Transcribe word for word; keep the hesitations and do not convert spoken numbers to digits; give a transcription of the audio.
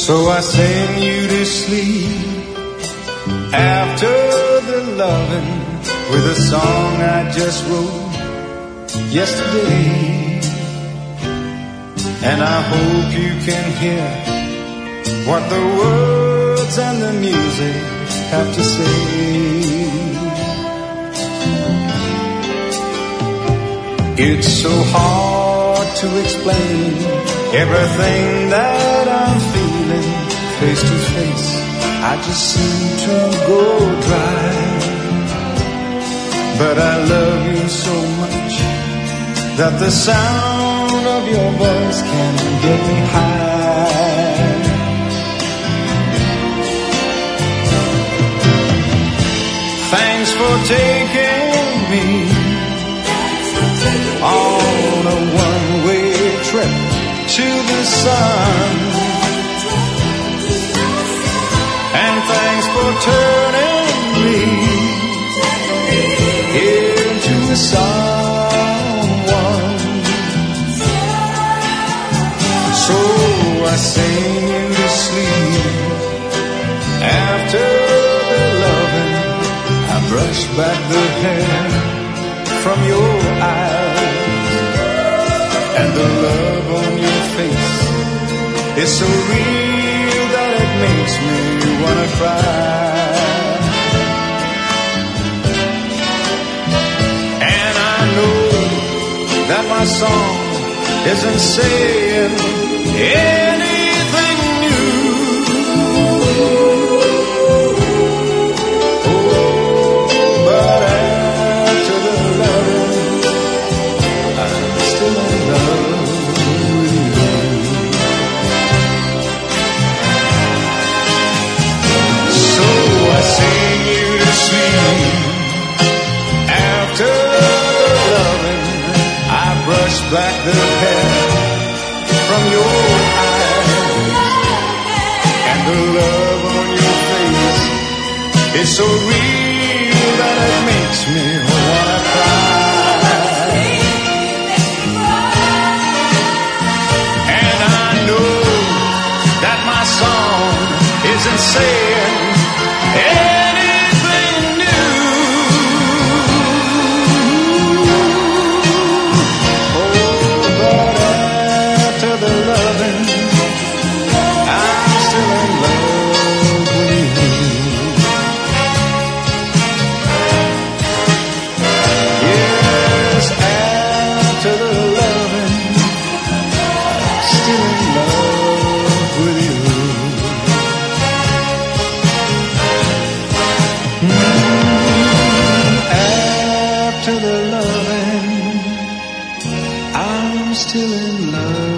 So I sing you to sleep after the loving with a song I just wrote yesterday. And I hope you can hear what the words and the music have to say. It's so hard to explain everything that I'm feeling face to face. I just seem to go dry. But I love you so much that the sound of your voice can get me high. Thanks for taking me on a one-way trip to the sun. And thanks for turning me into someone. So I sing you to sleep after the loving. I brush back the hair from your eyes, and the love on your face is so real that it makes me wanna cry. And I know that my song isn't saying anything new. Oh, but after the loving, I'm still in love with you. So I sing you to sleep after the loving. I brush back the hair from your eyes, and the love on your face is so real that it makes me wanna cry. And I know that my song isn't saying anything new. Oh, but after the loving, I'm still in love with you. Yes, after the loving, I'm still in love with you. After the loving, I'm still in love.